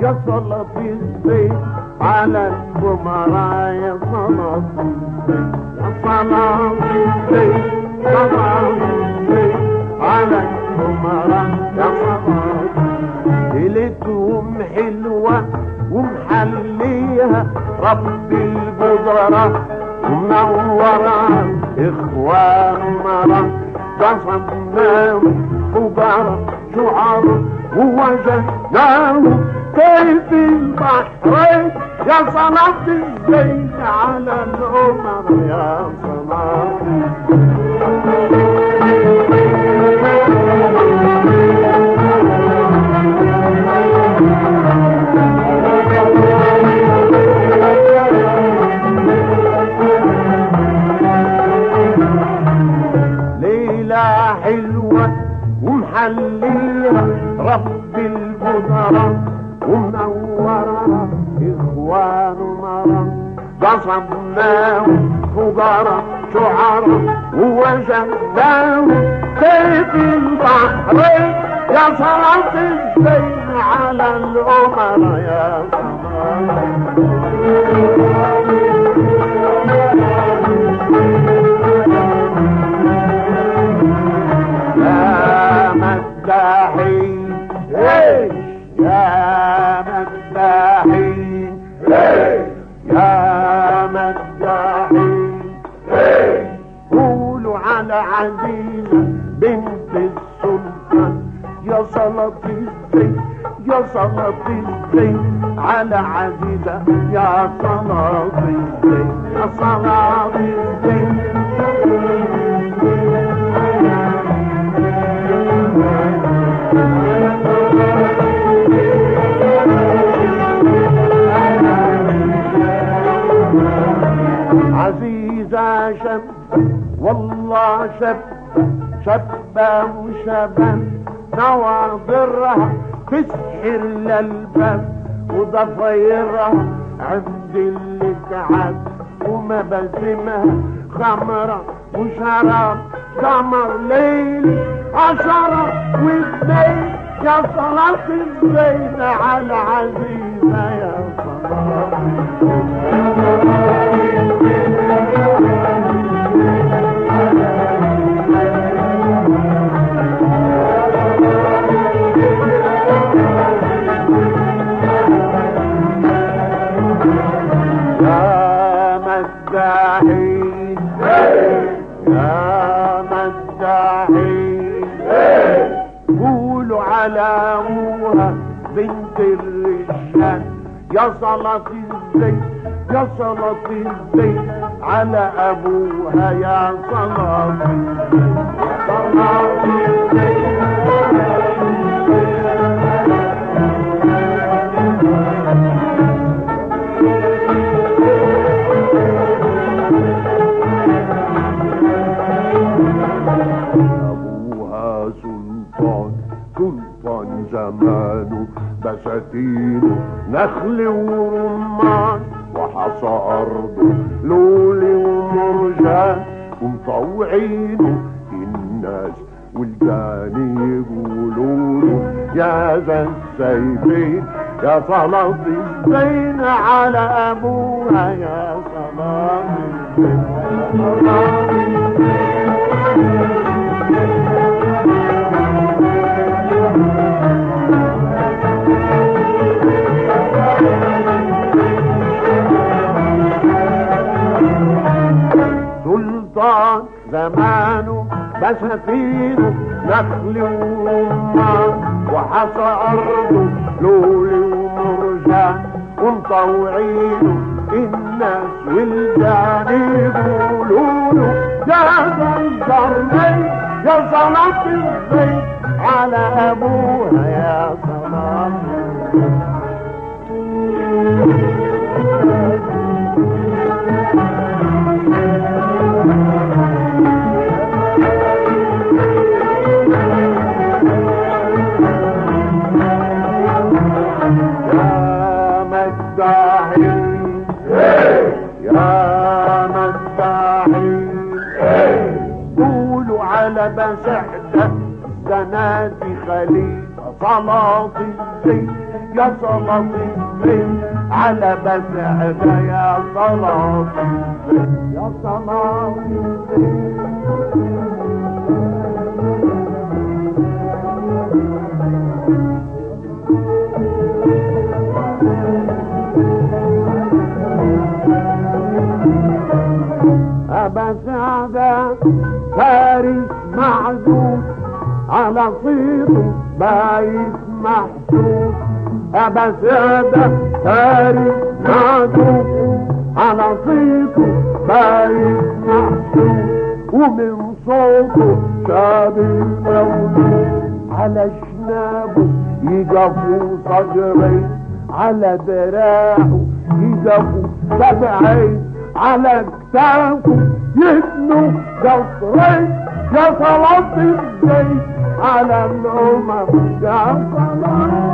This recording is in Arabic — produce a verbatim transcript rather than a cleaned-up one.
يا صلاة الزين على القمراء يا صلاة الزين يا صلاة الزين صلاة الزين على القمراء يا صلاة ليلتهم حلوة ومحليها رب القدرة ومنورة إخوان مرة قصدناهم فقراء شعراء ووجدناهم كيف البحرين يا صلاة الزين على الأمر يا صلاة ليلة حلوة ومحليها رب القدرة ومنورة إخوان مرة قصدناهم فقراء شعراء ووجدناهم كيف البحرين يا صلاة الزين على الأمر يا صلاة يا مداحين يا مداحين يا مداحين قولوا على عزيزة بنت السلطان يا صلاة الزين يا صلاة الزين على عزيزة يا صلاة الزين يا صلاة الزين عزيزة شب والله شب شبة وشبان نواظرها تسحر للباب وضفيرها عند اللي تعب ومباسمها خمرة وشراب قمر ليل عشرة واثنين يا صلاة الزين على عزيزة يا صلاة يا مداحين يا مداحين قولوا على أبوها بنت الرجال يا صلاة الزين يا صلاة الزين على أبوها يا صلاة الزين يا صلاة الزين أبوها سلطان سلطان زمانه بساتينه نخل ورمان وحصى أرضه لول ومرجان ومطوعينه الناس والجاني يقولوله يا ذا السيفين يا صلاة الزين على أبوها يا صلاة الزين يا صلاة الزين سلطان زمانه بساتينه نخل ورمان وحصى أرضه لول ومرجان ومطوعينه الناس والجان يقولوله يا ذا القرنين يا صلاة الزين على أبوها يا صلاة يا مداحين يا مداحين قولوا على بسعدة زنادي خليفة صلاة الزين يا صلاة الدين على مسعدة يا صلاة الدين يا صلاة الدين أبا سعدة فارس معزوز على صيته بايس محسوس أبا سعدة فارس معزوز على صيته بايس محسوس ومن صوته شاب المولود على شنابه يقفوا صدرين على دراعه يقفوا سبعين على كتافه يبنوا قصرين يا صلاة الدين على الأمم يا صلاة